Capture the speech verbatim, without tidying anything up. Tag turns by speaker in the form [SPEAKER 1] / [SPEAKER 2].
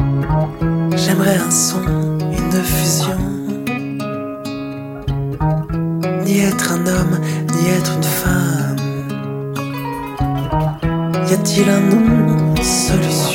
[SPEAKER 1] J'aimerais un son, une fusion. Ni être un homme, ni être une femme. Y a-t-il un nom, une solution?